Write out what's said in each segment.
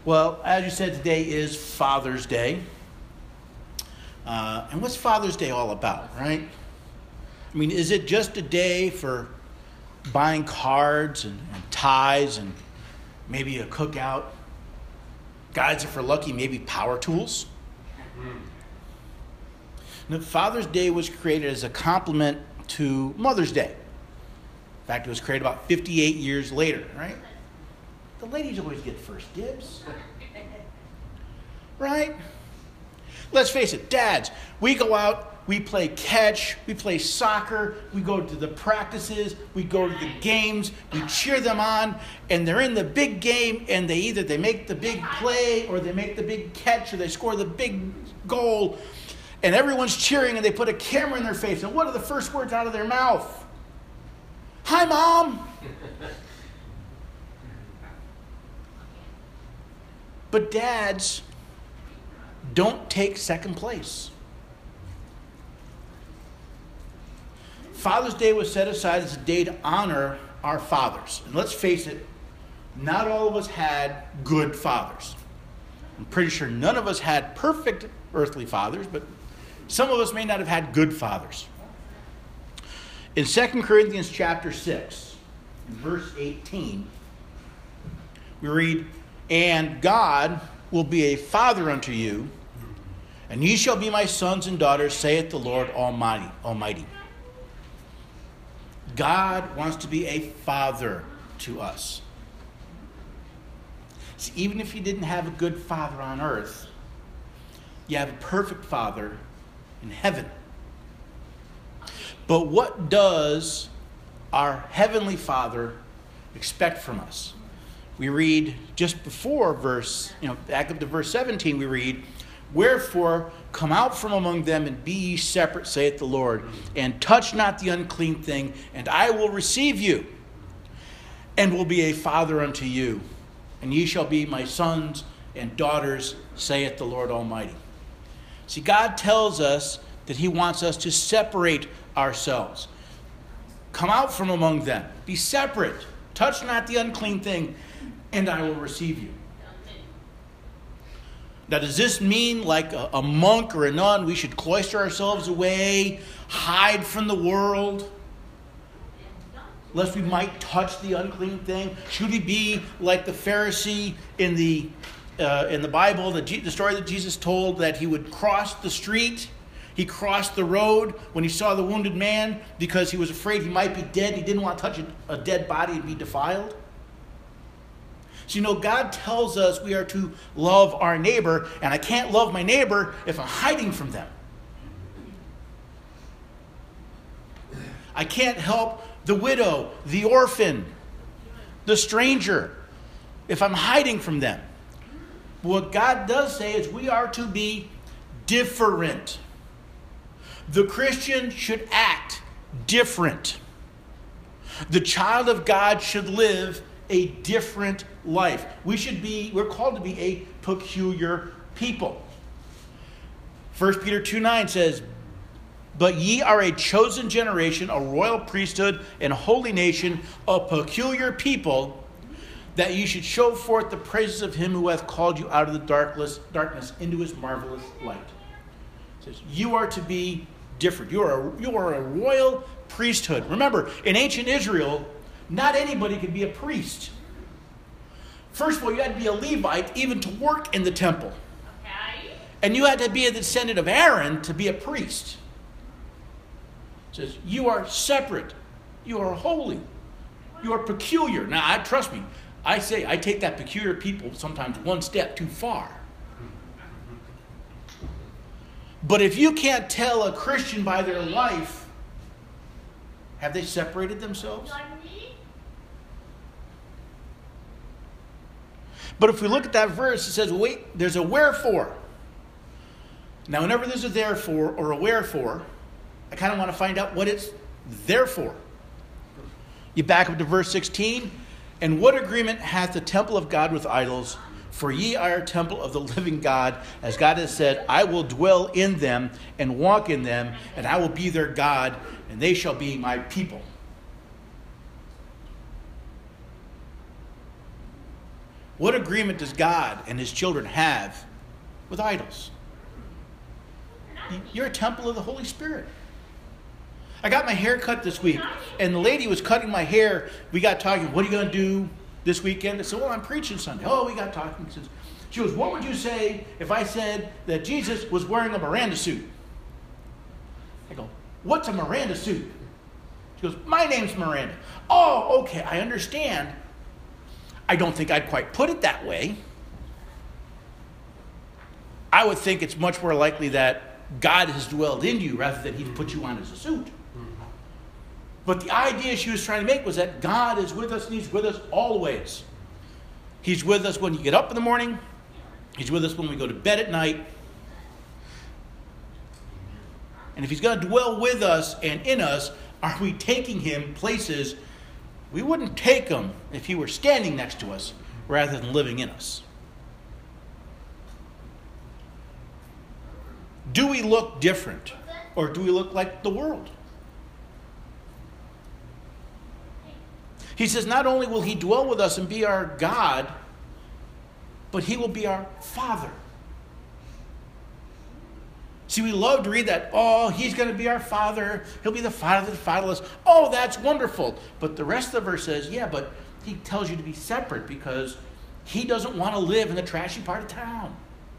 Well, as you said, today is Father's Day. And what's Father's Day all about, right? I mean, is it just a day for buying cards and ties and maybe a cookout? Guys, if we're lucky, maybe power tools? Now, Father's Day was created as a complement to Mother's Day. In fact, it was created about 58 years later, right? The ladies always get first dibs. Right? Let's face it, dads, we go out, we play catch, we play soccer, we go to the practices, we go to the games, we cheer them on, and they're in the big game, and they make the big play, or they make the big catch, or they score the big goal, and everyone's cheering, and they put a camera in their face, and what are the first words out of their mouth? Hi, Mom! But dads don't take second place. Father's Day was set aside as a day to honor our fathers. And let's face it, not all of us had good fathers. I'm pretty sure none of us had perfect earthly fathers, but some of us may not have had good fathers. In 2 Corinthians chapter 6, in verse 18, we read, "And God will be a father unto you, and ye shall be my sons and daughters, saith the Lord Almighty." God wants to be a father to us. See, even if you didn't have a good father on earth, you have a perfect father in heaven. But what does our heavenly Father expect from us? We read just before back up to verse 17, we read, "Wherefore come out from among them and be ye separate, saith the Lord, and touch not the unclean thing, and I will receive you, and will be a father unto you, and ye shall be my sons and daughters, saith the Lord Almighty." See, God tells us that he wants us to separate ourselves. Come out from among them. Be separate. Touch not the unclean thing, and I will receive you. Now, does this mean like a monk or a nun, we should cloister ourselves away, hide from the world, lest we might touch the unclean thing? Should we be like the Pharisee in the Bible, the story that Jesus told, that he would cross the street? He crossed the road when he saw the wounded man because he was afraid he might be dead. He didn't want to touch a dead body and be defiled. So, God tells us we are to love our neighbor, and I can't love my neighbor if I'm hiding from them. I can't help the widow, the orphan, the stranger, if I'm hiding from them. What God does say is we are to be different. The Christian should act different. The child of God should live a different life. We're called to be a peculiar people. 1 Peter 2:9 says, "But ye are a chosen generation, a royal priesthood, and a holy nation, a peculiar people, that ye should show forth the praises of him who hath called you out of the darkness into his marvelous light." It says, you are to be different. You are a royal priesthood. Remember, in ancient Israel, not anybody could be a priest. First of all, you had to be a Levite even to work in the temple. Okay. And you had to be a descendant of Aaron to be a priest. It says, you are separate. You are holy. You are peculiar. Now, trust me, I take that peculiar people sometimes one step too far. But if you can't tell a Christian by their life, have they separated themselves? But if we look at that verse, it says, wait, there's a wherefore. Now, whenever there's a therefore or a wherefore, I kind of want to find out what it's there for. You back up to verse 16. "And what agreement hath the temple of God with idols? For ye are a temple of the living God, as God has said, I will dwell in them and walk in them, and I will be their God, and they shall be my people." What agreement does God and his children have with idols? You're a temple of the Holy Spirit. I got my hair cut this week, and the lady was cutting my hair. We got talking, what are you going to do this weekend? I said, well, I'm preaching Sunday. Oh, we got talking. She goes, what would you say if I said that Jesus was wearing a Miranda suit? I go, what's a Miranda suit? She goes, my name's Miranda. Oh, okay, I understand. I don't think I'd quite put it that way. I would think it's much more likely that God has dwelled in you rather than he's put you on as a suit. But the idea she was trying to make was that God is with us and he's with us always. He's with us when you get up in the morning. He's with us when we go to bed at night. And if he's going to dwell with us and in us, are we taking him places we wouldn't take him if he were standing next to us rather than living in us? Do we look different or do we look like the world? He says not only will he dwell with us and be our God, but he will be our Father. See, we love to read that, oh, he's going to be our Father. He'll be the Father of the fatherless. Oh, that's wonderful. But the rest of the verse says, yeah, but he tells you to be separate because he doesn't want to live in the trashy part of town.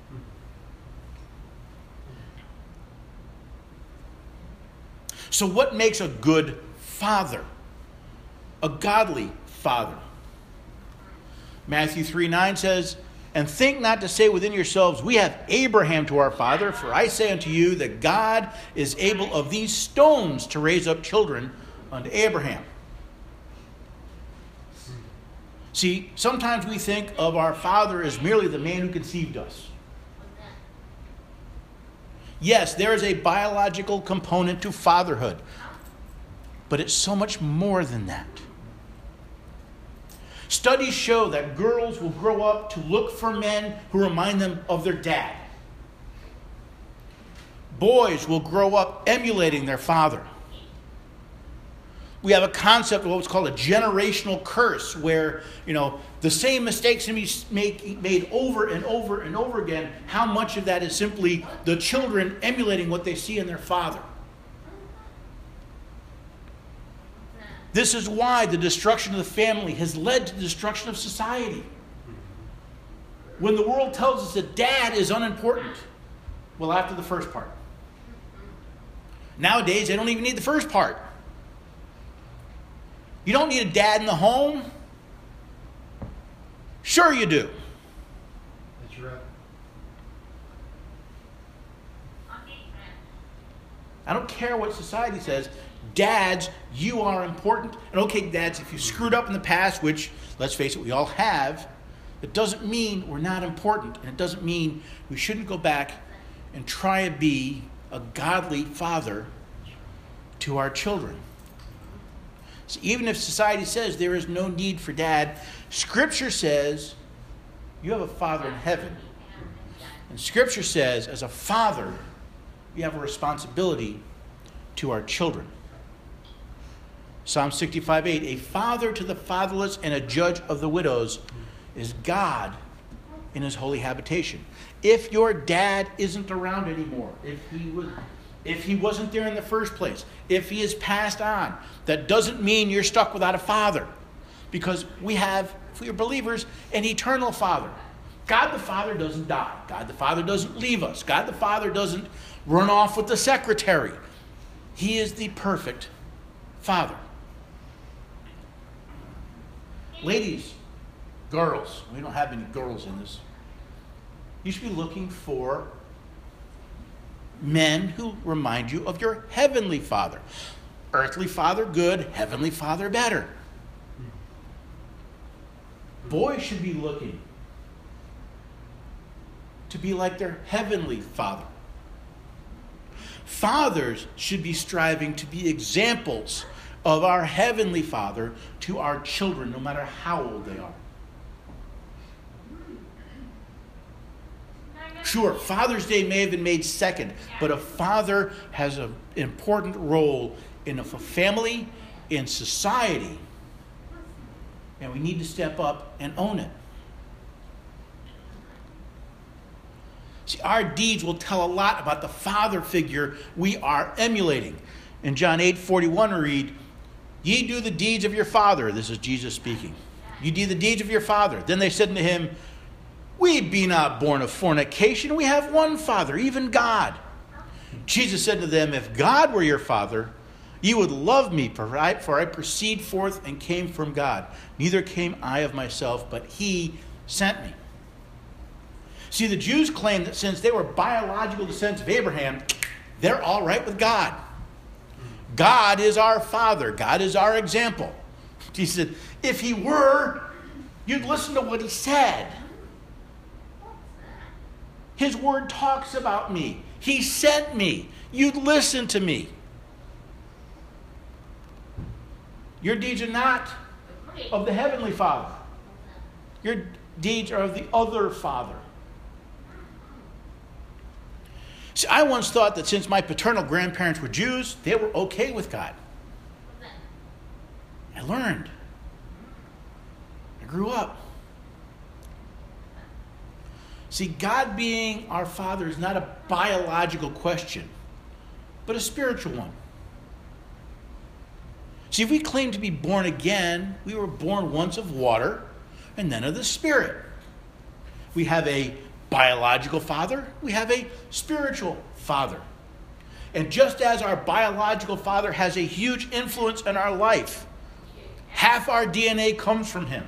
So what makes a good father? A godly father. Matthew 3:9 says, and think not to say within yourselves, we have Abraham to our father, for I say unto you that God is able of these stones to raise up children unto Abraham. See, sometimes we think of our father as merely the man who conceived us. Yes, there is a biological component to fatherhood, but it's so much more than that. Studies show that girls will grow up to look for men who remind them of their dad. Boys will grow up emulating their father. We have a concept of what's called a generational curse, where, the same mistakes can be made over and over and over again. How much of that is simply the children emulating what they see in their father? This is why the destruction of the family has led to the destruction of society. When the world tells us that dad is unimportant, well, after the first part. Nowadays, they don't even need the first part. You don't need a dad in the home. Sure you do. That's right. I don't care what society says. Dads, you are important. And okay, dads, if you screwed up in the past, which, let's face it, we all have, it doesn't mean we're not important. And it doesn't mean we shouldn't go back and try to be a godly father to our children. So even if society says there is no need for dad, Scripture says you have a Father in heaven. And Scripture says, as a father, you have a responsibility to our children. Psalm 65:8, a father to the fatherless and a judge of the widows is God in his holy habitation. If your dad isn't around anymore, if he wasn't there in the first place, if he has passed on, that doesn't mean you're stuck without a father. Because we have, if we are believers, an eternal Father. God the Father doesn't die. God the Father doesn't leave us. God the Father doesn't run off with the secretary. He is the perfect Father. Ladies, girls, we don't have any girls in this. You should be looking for men who remind you of your heavenly Father. Earthly father, good. Heavenly Father, better. Boys should be looking to be like their heavenly Father. Fathers should be striving to be examples of our heavenly Father to our children, no matter how old they are. Sure, Father's Day may have been made second, but a father has an important role in a family, in society, and we need to step up and own it. See, our deeds will tell a lot about the Father figure we are emulating. In John 8:41 we read, "Ye do the deeds of your father." This is Jesus speaking. "Ye do the deeds of your father." Then they said unto him, "We be not born of fornication. We have one Father, even God." Jesus said to them, "If God were your Father, ye would love me, for I proceed forth and came from God. Neither came I of myself, but he sent me." See, the Jews claimed that since they were biological descendants of Abraham, they're all right with God. God is our Father. God is our example. He said, if he were, you'd listen to what he said. His word talks about me. He sent me. You'd listen to me. Your deeds are not of the Heavenly Father. Your deeds are of the other Father. See, I once thought that since my paternal grandparents were Jews, they were okay with God. I learned. I grew up. See, God being our Father is not a biological question, but a spiritual one. See, if we claim to be born again, we were born once of water and then of the Spirit. We have a biological father, we have a spiritual father. And just as our biological father has a huge influence in our life, half our DNA comes from him.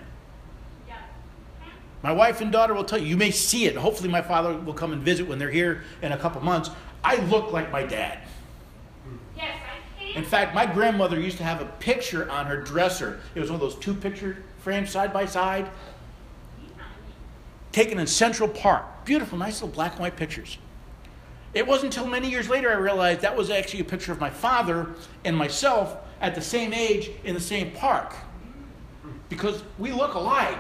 My wife and daughter will tell you, you may see it. Hopefully my father will come and visit when they're here in a couple months. I look like my dad. Yes, I can. In fact, my grandmother used to have a picture on her dresser. It was one of those 2 picture frames side by side, taken in Central Park. Beautiful, nice little black and white pictures. It wasn't until many years later I realized that was actually a picture of my father and myself at the same age in the same park. Because we look alike.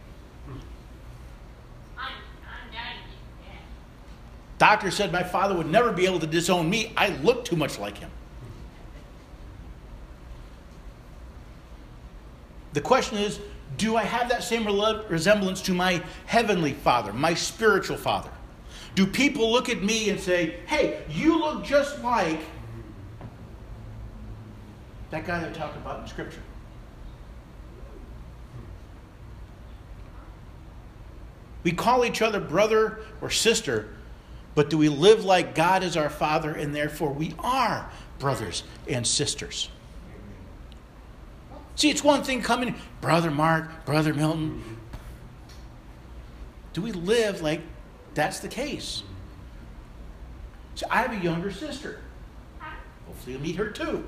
I'm dying. Yeah. Doctor said my father would never be able to disown me. I look too much like him. The question is, do I have that same resemblance to my heavenly Father, my spiritual Father? Do people look at me and say, hey, you look just like that guy that talked about in Scripture? We call each other brother or sister, but do we live like God is our Father and therefore we are brothers and sisters? See, it's one thing coming, Brother Mark, Brother Milton. Do we live like that's the case? So I have a younger sister. Hopefully you'll meet her too.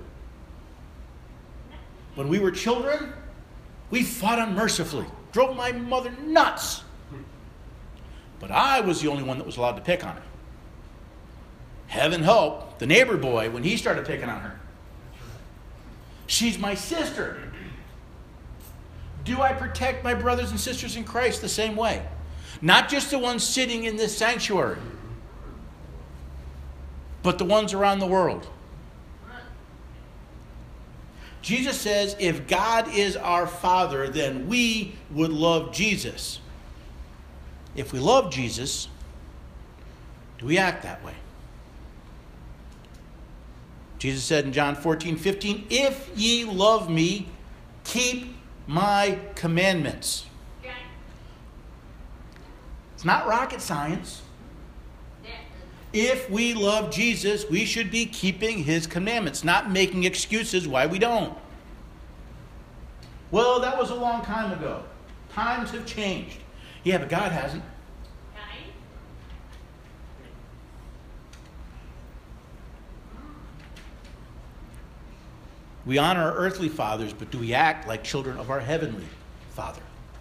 When we were children, we fought unmercifully, drove my mother nuts. But I was the only one that was allowed to pick on her. Heaven help the neighbor boy when he started picking on her. She's my sister. Do I protect my brothers and sisters in Christ the same way? Not just the ones sitting in this sanctuary, but the ones around the world. Jesus says, if God is our Father, then we would love Jesus. If we love Jesus, do we act that way? Jesus said in John 14:15, if ye love me, keep my commandments. Okay. It's not rocket science. If we love Jesus, we should be keeping his commandments, not making excuses why we don't. Well, that was a long time ago. Times have changed. Yeah, but God hasn't. Okay. We honor our earthly fathers, but do we act like children of our heavenly Father?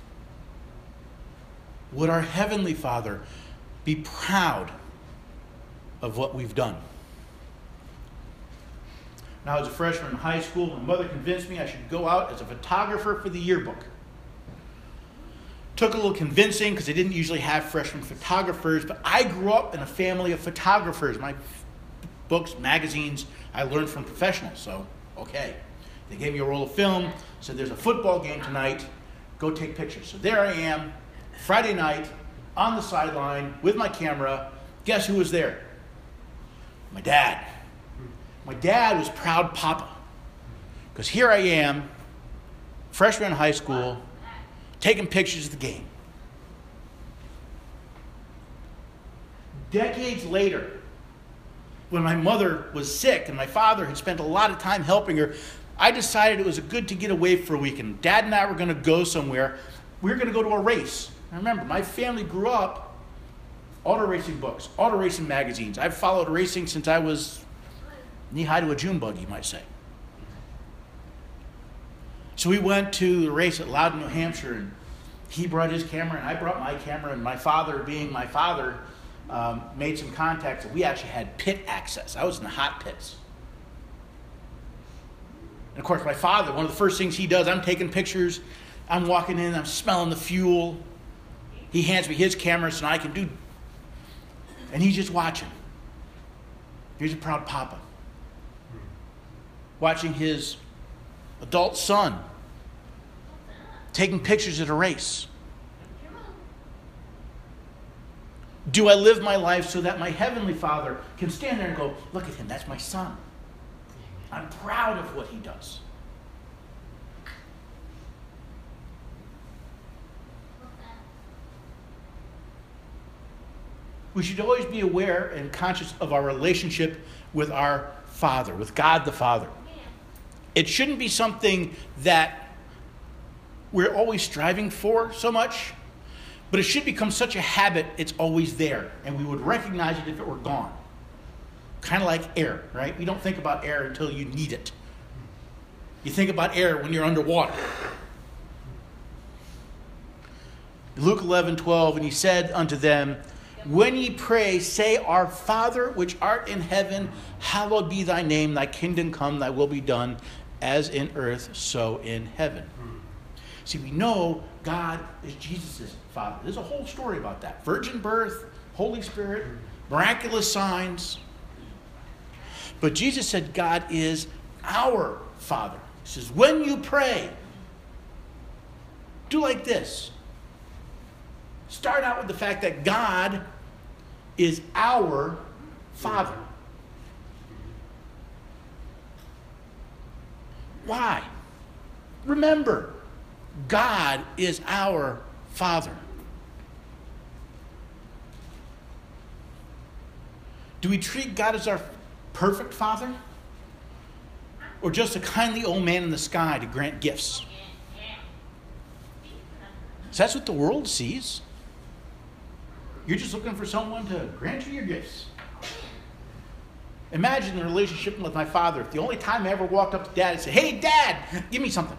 Would our heavenly Father be proud of what we've done? Now, as a freshman in high school, my mother convinced me I should go out as a photographer for the yearbook. Took a little convincing because they didn't usually have freshman photographers, but I grew up in a family of photographers. My books, magazines, I learned from professionals, so okay. They gave me a roll of film, said there's a football game tonight, go take pictures. So there I am, Friday night, on the sideline with my camera, Guess who was there? My dad. My dad was proud papa. Because here I am, freshman in high school, taking pictures of the game. Decades later, when my mother was sick and my father had spent a lot of time helping her, I decided it was good to get away for a weekend. Dad and I were going to go somewhere. We were going to go to a race. I remember, my family grew up auto racing books, auto racing magazines. I've followed racing since I was knee-high to a June bug, you might say. So we went to the race at Loudon, New Hampshire, and he brought his camera, and I brought my camera, and my father, being my father, made some contacts, and we actually had pit access. I was in the hot pits. And of course, my father, one of the first things he does, I'm taking pictures, I'm walking in, I'm smelling the fuel. He hands me his camera so I can do, and he's just watching. Here's a proud papa. Watching his adult son taking pictures at a race. Do I live my life so that my Heavenly Father can stand there and go, look at him, that's my son. I'm proud of what he does. We should always be aware and conscious of our relationship with our Father, with God the Father. It shouldn't be something that we're always striving for so much, but it should become such a habit it's always there, and we would recognize it if it were gone. Kind of like air, right? We don't think about air until you need it. You think about air when you're underwater. Luke 11:12, and he said unto them, when ye pray, say, Our Father, which art in heaven, hallowed be thy name, thy kingdom come, thy will be done, as in earth, so in heaven. See, we know God is Jesus' Father. There's a whole story about that. Virgin birth, Holy Spirit, miraculous signs. But Jesus said God is our Father. He says, when you pray, do like this. Start out with the fact that God is our Father. Why? Remember, God is our Father. Do we treat God as our perfect Father? Or just a kindly old man in the sky to grant gifts? So that's what the world sees. You're just looking for someone to grant you your gifts. Imagine the relationship with my father. If the only time I ever walked up to Dad and said, hey, Dad, give me something.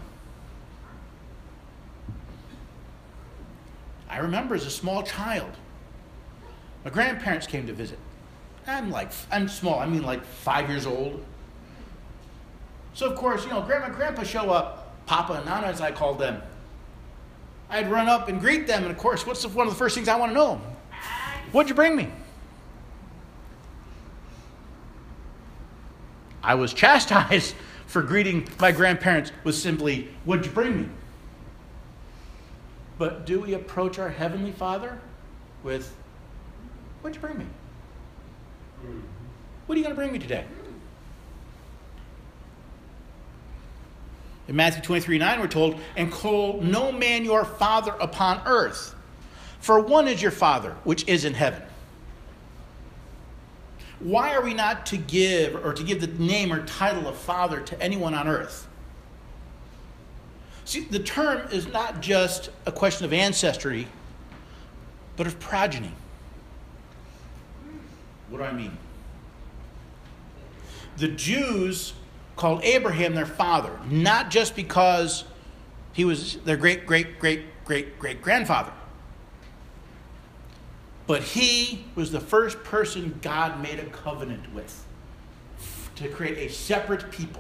I remember as a small child, my grandparents came to visit. I'm small, I mean like 5 years old. So of course, Grandma and Grandpa show up, Papa and Nana as I called them. I'd run up and greet them, and of course, what's one of the first things I want to know? What'd you bring me? I was chastised for greeting my grandparents with simply, what'd you bring me? But do we approach our Heavenly Father with, what'd you bring me? What are you going to bring me today? In Matthew 23:9, we're told, and call no man your father upon earth, for one is your Father, which is in heaven. Why are we not to give the name or title of Father to anyone on earth? See, the term is not just a question of ancestry, but of progeny. What do I mean? The Jews called Abraham their father, not just because he was their great-great-great-great-great-grandfather, but he was the first person God made a covenant with to create a separate people.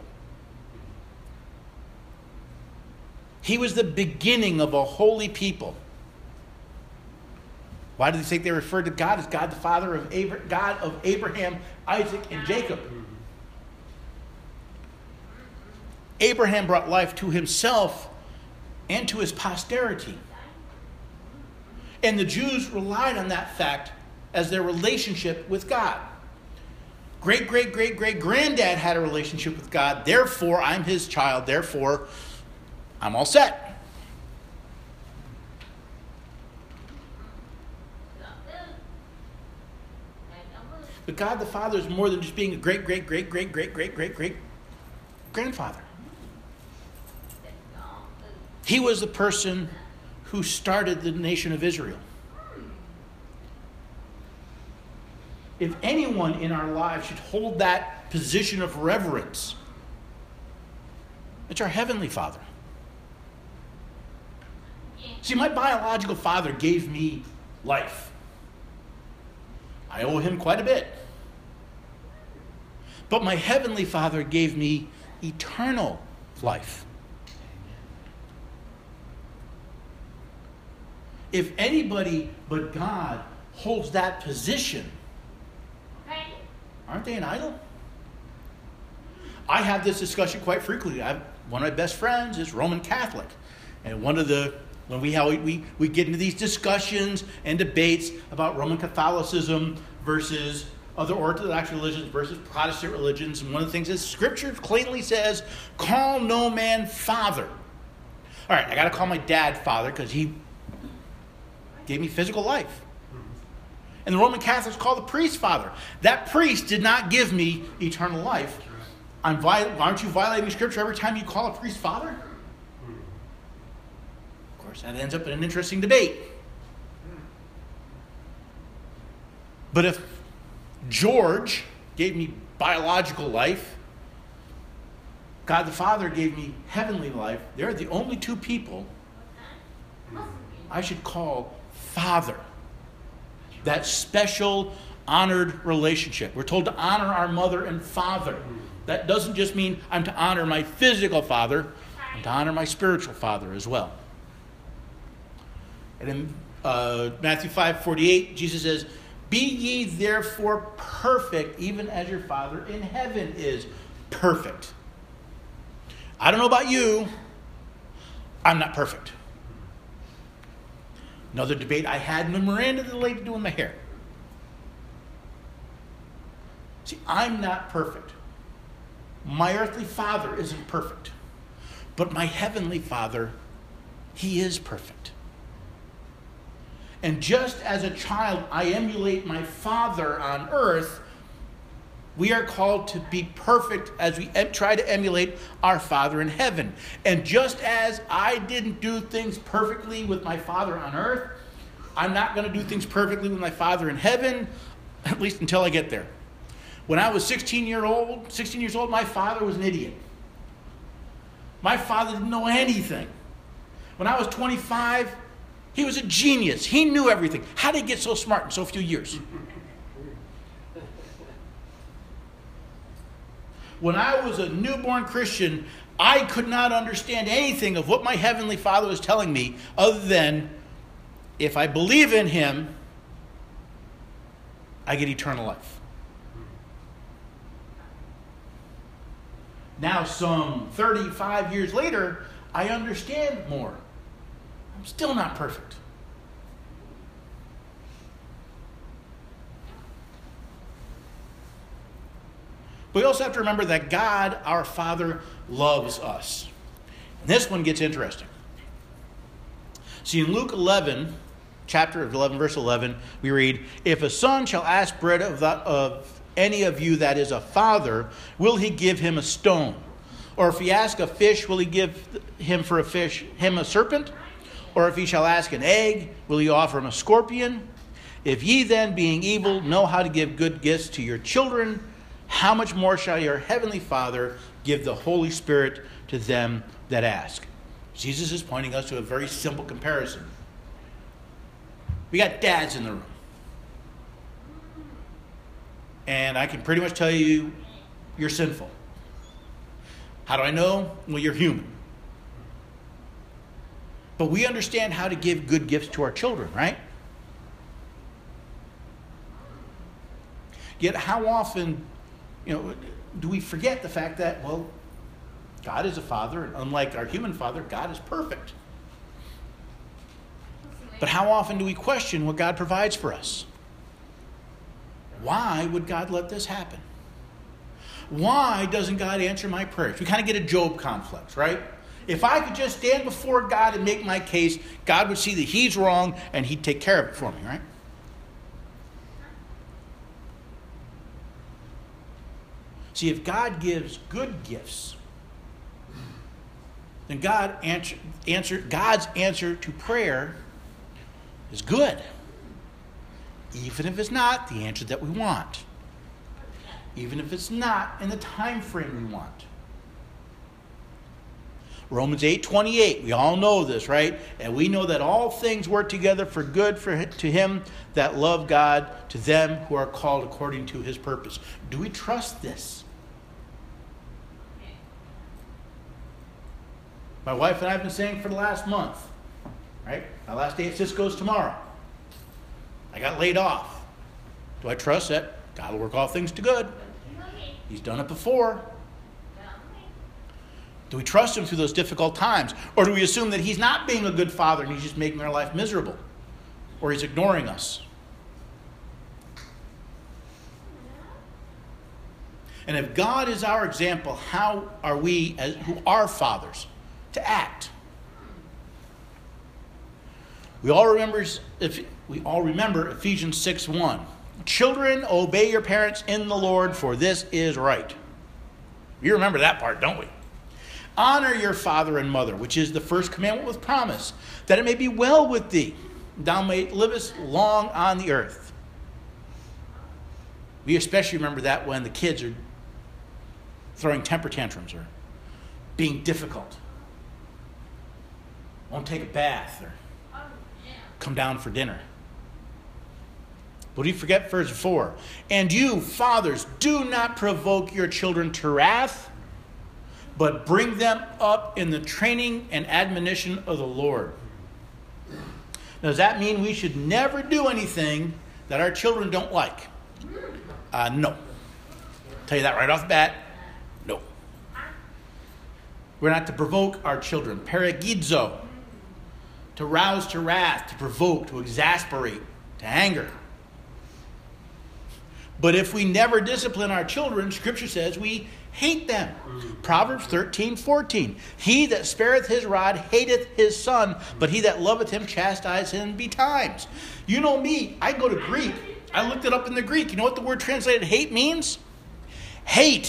He was the beginning of a holy people. Why do they think they referred to God as God the Father of God of Abraham, Isaac, and Jacob? Abraham brought life to himself and to his posterity. And the Jews relied on that fact as their relationship with God. Great-great-great-great-granddad had a relationship with God. Therefore, I'm his child. Therefore, I'm all set. But God the Father is more than just being a great-great-great-great-great-great-great-great-grandfather. He was the person who started the nation of Israel. If anyone in our lives should hold that position of reverence, it's our Heavenly Father. See, my biological father gave me life. I owe him quite a bit. But my Heavenly Father gave me eternal life. If anybody but God holds that position, aren't they an idol? I have this discussion quite frequently. One of my best friends is Roman Catholic. And when we get into these discussions and debates about Roman Catholicism versus other Orthodox religions versus Protestant religions, and one of the things is Scripture plainly says, call no man father. All right, I got to call my dad father because he gave me physical life. And the Roman Catholics call the priest father. That priest did not give me eternal life. Aren't you violating Scripture every time you call a priest father? Of course, that ends up in an interesting debate. But if George gave me biological life, God the Father gave me heavenly life, they're the only two people I should call Father. That special, honored relationship. We're told to honor our mother and father. That doesn't just mean I'm to honor my physical father, I'm to honor my spiritual father as well. And in Matthew 5:48, Jesus says, be ye therefore perfect, even as your Father in heaven is perfect. I don't know about you, I'm not perfect. Another debate I had in the Miranda, the lady doing my hair. See, I'm not perfect. My earthly father isn't perfect. But my heavenly Father, he is perfect. And just as a child, I emulate my father on earth, we are called to be perfect as we try to emulate our Father in heaven. And just as I didn't do things perfectly with my Father on earth, I'm not going to do things perfectly with my Father in heaven, at least until I get there. When I was 16 years old, my father was an idiot. My father didn't know anything. When I was 25, he was a genius. He knew everything. How did he get so smart in so few years? When I was a newborn Christian, I could not understand anything of what my Heavenly Father was telling me other than, if I believe in him, I get eternal life. Now, some 35 years later, I understand more. I'm still not perfect. But we also have to remember that God, our Father, loves us. And this one gets interesting. See, in Luke 11, chapter 11, verse 11, we read, if a son shall ask bread of any of you that is a father, will he give him a stone? Or if he ask a fish, will he give him for a fish him a serpent? Or if he shall ask an egg, will he offer him a scorpion? If ye then, being evil, know how to give good gifts to your children, how much more shall your heavenly Father give the Holy Spirit to them that ask? Jesus is pointing us to a very simple comparison. We got dads in the room. And I can pretty much tell you, you're sinful. How do I know? Well, you're human. But we understand how to give good gifts to our children, right? Yet how often, do we forget the fact that, well, God is a father, and unlike our human father, God is perfect. But how often do we question what God provides for us? why would God let this happen? Why doesn't God answer my prayers? We kind of get a Job complex, right? If I could just stand before God and make my case, God would see that he's wrong and he'd take care of it for me, right? See, if God gives good gifts, then God's answer to prayer is good. Even if it's not the answer that we want. Even if it's not in the time frame we want. Romans 8:28, we all know this, right? And we know that all things work together for good to him that love God, to them who are called according to his purpose. Do we trust this? My wife and I have been saying for the last month, right? My last day at Cisco's tomorrow. I got laid off. Do I trust that God will work all things to good? He's done it before. Do we trust him through those difficult times? Or do we assume that he's not being a good father and he's just making our life miserable? Or he's ignoring us? And if God is our example, how are we, who are fathers, to act? We all remember Ephesians 6:1. Children, obey your parents in the Lord, for this is right. You remember that part, don't we? Honor your father and mother, which is the first commandment with promise, that it may be well with thee, and thou mayest live long on the earth. We especially remember that when the kids are throwing temper tantrums or being difficult. Won't take a bath or come down for dinner. But we forget verse 4. And you, fathers, do not provoke your children to wrath, but bring them up in the training and admonition of the Lord. Now, does that mean we should never do anything that our children don't like? No. I'll tell you that right off the bat. No. We're not to provoke our children. Paragidzo. To rouse to wrath, to provoke, to exasperate, to anger. But if we never discipline our children, Scripture says we hate them. Proverbs 13:14. He that spareth his rod hateth his son, but he that loveth him chastiseth him betimes. You know me, I go to Greek. I looked it up in the Greek. You know what the word translated hate means? Hate.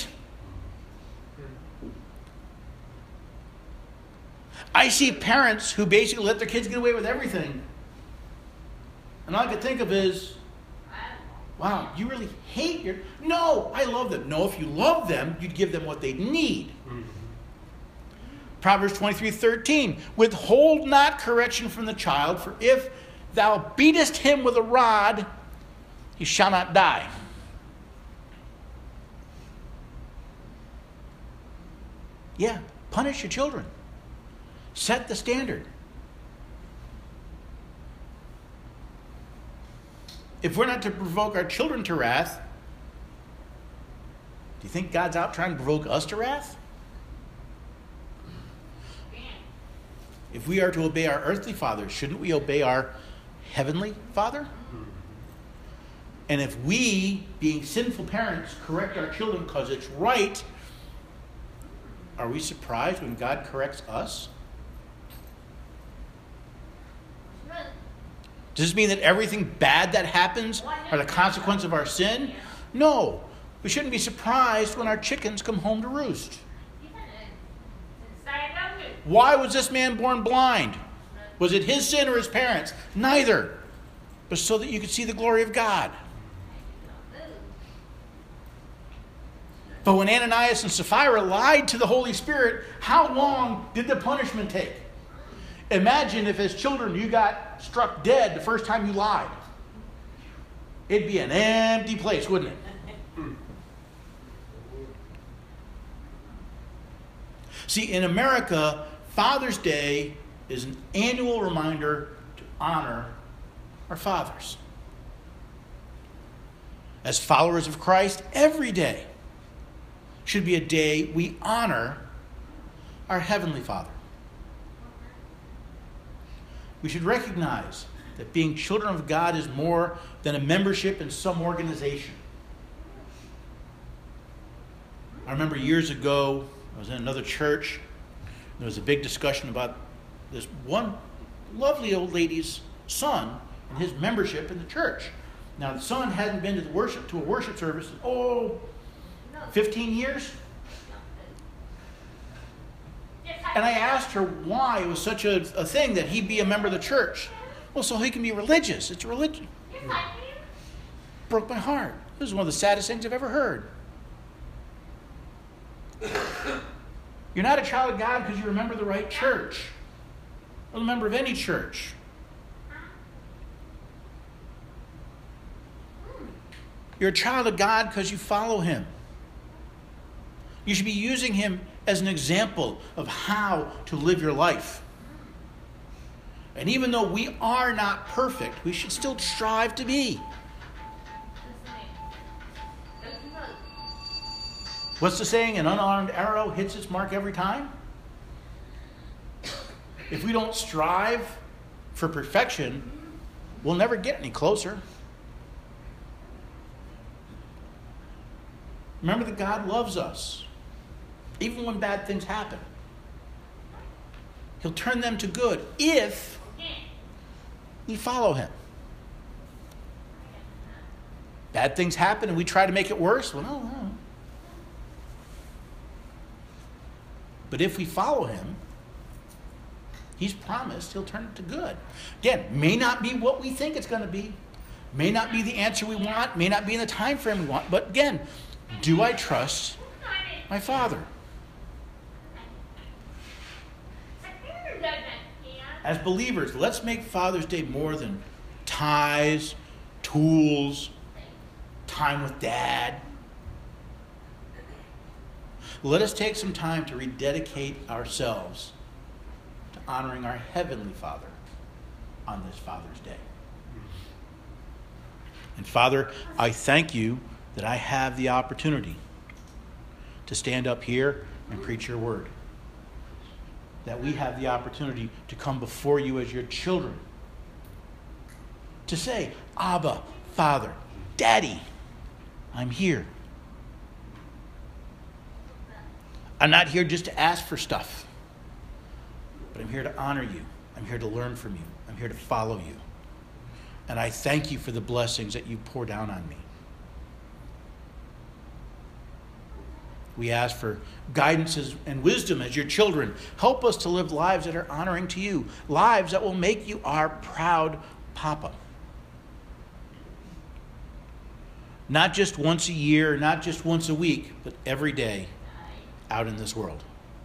I see parents who basically let their kids get away with everything. And all I could think of is, wow, you really hate your... No, I love them. No, if you love them, you'd give them what they need. Mm-hmm. Proverbs 23:13. Withhold not correction from the child, for if thou beatest him with a rod, he shall not die. Yeah, punish your children. Set the standard. If we're not to provoke our children to wrath, do you think God's out trying to provoke us to wrath? If we are to obey our earthly father, shouldn't we obey our heavenly Father? And if we, being sinful parents, correct our children because it's right, are we surprised when God corrects us? Does this mean that everything bad that happens are the consequence of our sin? No. We shouldn't be surprised when our chickens come home to roost. Why was this man born blind? Was it his sin or his parents? Neither. But so that you could see the glory of God. But when Ananias and Sapphira lied to the Holy Spirit, how long did the punishment take? Imagine if as children you got struck dead the first time you lied. It'd be an empty place, wouldn't it? See, in America, Father's Day is an annual reminder to honor our fathers. As followers of Christ, every day should be a day we honor our Heavenly Father. We should recognize that being children of God is more than a membership in some organization. I remember years ago, I was in another church. There was a big discussion about this one lovely old lady's son and his membership in the church. Now, the son hadn't been to a worship service in, 15 years. And I asked her why it was such a thing that he be a member of the church. Well, so he can be religious. It's a religion. Broke my heart. This is one of the saddest things I've ever heard. You're not a child of God because you remember the right church. Or a member of any church. You're a child of God because you follow him. You should be using him as an example of how to live your life. And even though we are not perfect, we should still strive to be. What's the saying? An unarmed arrow hits its mark every time? If we don't strive for perfection, we'll never get any closer. Remember that God loves us. Even when bad things happen. He'll turn them to good if we follow him. Bad things happen and we try to make it worse. Well, no. But if we follow him, he's promised he'll turn it to good. Again, may not be what we think it's going to be. May not be the answer we want. May not be in the time frame we want. But again, do I trust my Father? As believers, let's make Father's Day more than ties, tools, time with Dad. Let us take some time to rededicate ourselves to honoring our Heavenly Father on this Father's Day. And Father, I thank you that I have the opportunity to stand up here and preach your word. That we have the opportunity to come before you as your children. To say, Abba, Father, Daddy, I'm here. I'm not here just to ask for stuff. But I'm here to honor you. I'm here to learn from you. I'm here to follow you. And I thank you for the blessings that you pour down on me. We ask for guidance and wisdom as your children. Help us to live lives that are honoring to you. Lives that will make you our proud Papa. Not just once a year, not just once a week, but every day out in this world.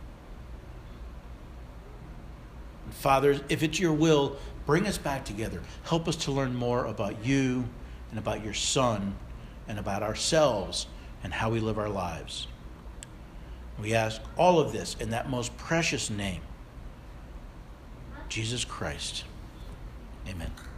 And Father, if it's your will, bring us back together. Help us to learn more about you and about your Son and about ourselves and how we live our lives. We ask all of this in that most precious name, Jesus Christ. Amen.